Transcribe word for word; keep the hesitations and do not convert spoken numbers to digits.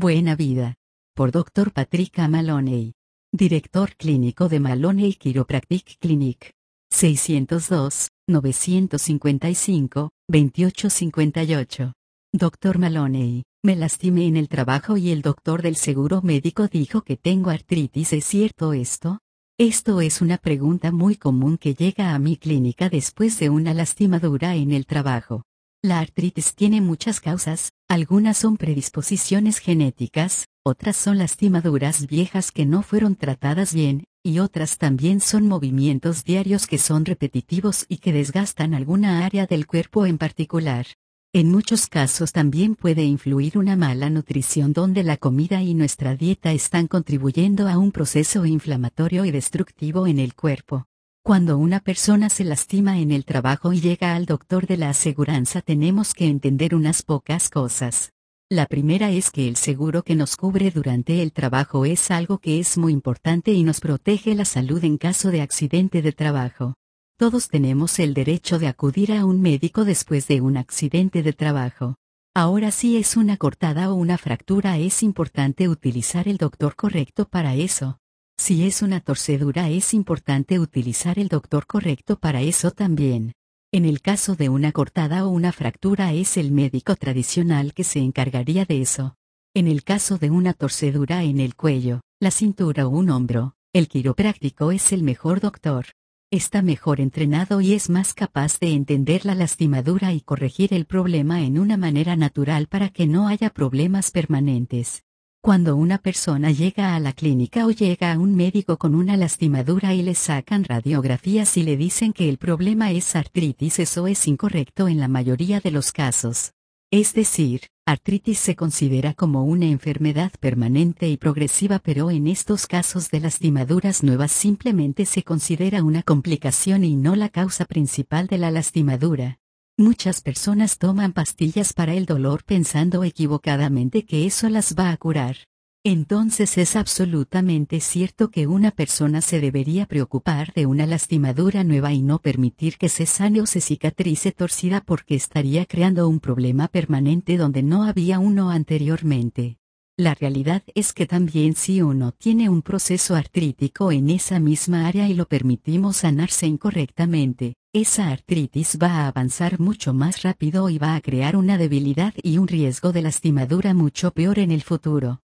Buena vida. Por doctor Patrick A. Maloney. Director clínico de Maloney Chiropractic Clinic. seiscientos dos, novecientos cincuenta y cinco, veintiocho cincuenta y ocho. doctor Maloney, me lastimé en el trabajo y el doctor del seguro médico dijo que tengo artritis. ¿Es cierto esto? Esto es una pregunta muy común que llega a mi clínica después de una lastimadura en el trabajo. La artritis tiene muchas causas, algunas son predisposiciones genéticas, otras son lastimaduras viejas que no fueron tratadas bien, y otras también son movimientos diarios que son repetitivos y que desgastan alguna área del cuerpo en particular. En muchos casos también puede influir una mala nutrición donde la comida y nuestra dieta están contribuyendo a un proceso inflamatorio y destructivo en el cuerpo. Cuando una persona se lastima en el trabajo y llega al doctor de la aseguranza, tenemos que entender unas pocas cosas. La primera es que el seguro que nos cubre durante el trabajo es algo que es muy importante y nos protege la salud en caso de accidente de trabajo. Todos tenemos el derecho de acudir a un médico después de un accidente de trabajo. Ahora, si es una cortada o una fractura, es importante utilizar el doctor correcto para eso. Si es una torcedura, es importante utilizar el doctor correcto para eso también. En el caso de una cortada o una fractura, es el médico tradicional que se encargaría de eso. En el caso de una torcedura en el cuello, la cintura o un hombro, el quiropráctico es el mejor doctor. Está mejor entrenado y es más capaz de entender la lastimadura y corregir el problema en una manera natural para que no haya problemas permanentes. Cuando una persona llega a la clínica o llega a un médico con una lastimadura y le sacan radiografías y le dicen que el problema es artritis, eso es incorrecto en la mayoría de los casos. Es decir, artritis se considera como una enfermedad permanente y progresiva, pero en estos casos de lastimaduras nuevas simplemente se considera una complicación y no la causa principal de la lastimadura. Muchas personas toman pastillas para el dolor pensando equivocadamente que eso las va a curar. Entonces es absolutamente cierto que una persona se debería preocupar de una lastimadura nueva y no permitir que se sane o se cicatrice torcida, porque estaría creando un problema permanente donde no había uno anteriormente. La realidad es que también si uno tiene un proceso artrítico en esa misma área y lo permitimos sanarse incorrectamente, esa artritis va a avanzar mucho más rápido y va a crear una debilidad y un riesgo de lastimadura mucho peor en el futuro.